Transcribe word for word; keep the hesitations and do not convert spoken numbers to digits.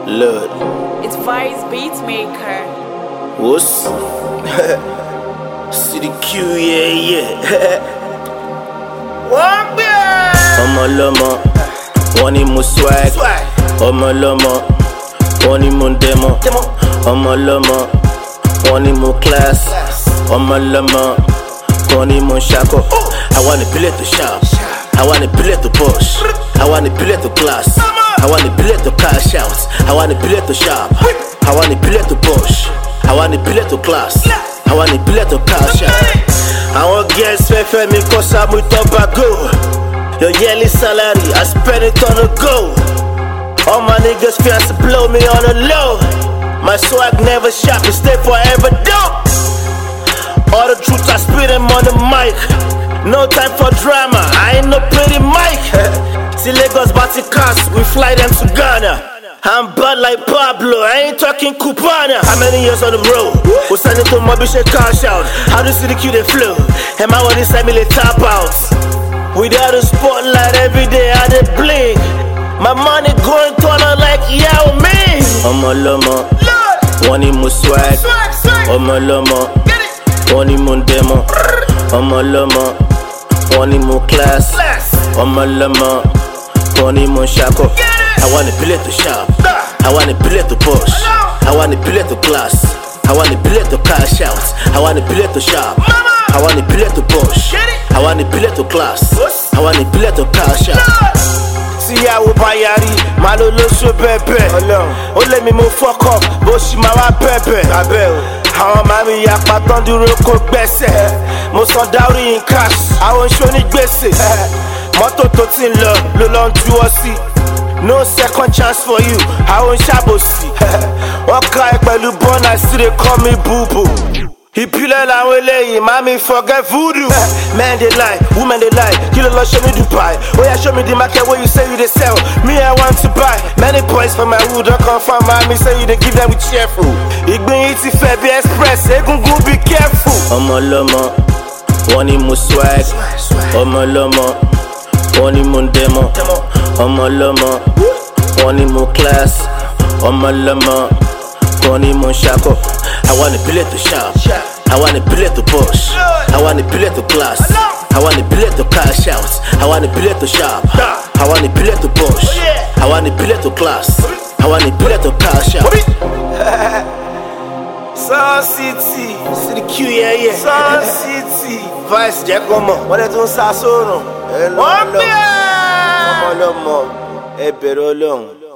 Lord. It's Vice Beatmaker. What's City Q, yeah, yeah. One beer. Ọmọ lọ́mọ, wọ́n ní mo swag. Ọmọ lọ́mọ, wọ́n ní mo demo. Ọmọ lọ́mọ, wọ́n ní mo class. Ọmọ lọ́mọ, wọ́n ní mo shako. I want to play to sharp. I want to play to push. I want to play to class. I want to play to cash out. I want to play to sharp. I want to play to push. I want to play to class. I want to play to cash out. I want girls fair me cause I'm with tobacco. Your yearly salary, I spend it on the go. All my niggas fears to blow me on the low. My swag never shop, it stay forever dope. All the truth I spit them on the mic. No time for drama, I ain't no pretty mic. See Lagos Bati cars, we fly them to Ghana. I'm bad like Pablo, I ain't talking Cubana. How many years on the road? We'll send it to my bitch and cash out. How do you see the Q they flow? And my one inside me they tap out. Without a spotlight every day I dey blink. My money going taller like Yao Ming. Ọmọ lọ́mọ, wọ́n ní mo swag. Ọmọ lọ́mọ, wọ́n ní mo demo. Ọmọ lọ́mọ, wọ́n ní mo class. Ọmọ lọ́mọ, wọ́n ní mo shako. I wanna play to sharp. I wanna play to push. I wanna play to class. I wanna play to cash out. I wanna play to sharp. I wanna play to push. I wanna play to class. I wanna play to cash out. See how we buy yari, malo lo so pepe. Oh let me move fuck up, but she ma wa pepe. Àwọn mami yapa tán dúró kó gbẹ́sẹ̀. Mo san dowry in cash, àwọn ṣó ní gbèsè. Mọ́tò tó ti ń lọ ló lọ ń juwọ́ sí. No second chance for you, àwọn ṣàbòsí. Wọ́n ká ẹ pẹ̀lú bọ́n, I still dey call me boo-boo. Ìpìlẹ̀ làwọn eléyìí, mami forget voodoo. Men dey lie, women dey lie, kí ló lọ show me Dubai? Oya show me the market where you say you dey sell. Me I want to buy, many boys from my hood don confirm mami say you dey give them with cheerful. Ìgbín yìí ti fẹ́ bí express, egungun be careful. Ọmọ lọ́mọ, wọ́n ní mo swag. Ọmọ lọ́mọ, wọ́n ní mo demo. Ọmọ lọ́mọ, wọ́n ní mo class. Ọmọ lọ́mọ, wọ́n ní mo shako. I wanna play to sharp. I wanna play to push. I wanna play to class. I wanna play to cash out. I wanna play to sharp. I wanna play to push. I wanna play to class. I wanna play to cash out. Sun City, City Q, yeah, yeah. Sun City, Vice Giacomo. What are you doing, Sassono? One beer. Ọmọ lọ́mọ, ẹ bẹ̀rẹ̀ Ọlọ́run.